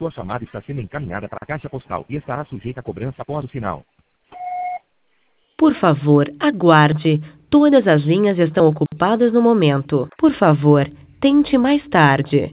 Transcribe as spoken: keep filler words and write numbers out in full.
Sua chamada está sendo encaminhada para a caixa postal e estará sujeita a cobrança após o sinal. Por favor, aguarde. Todas as linhas estão ocupadas no momento. Por favor, tente mais tarde.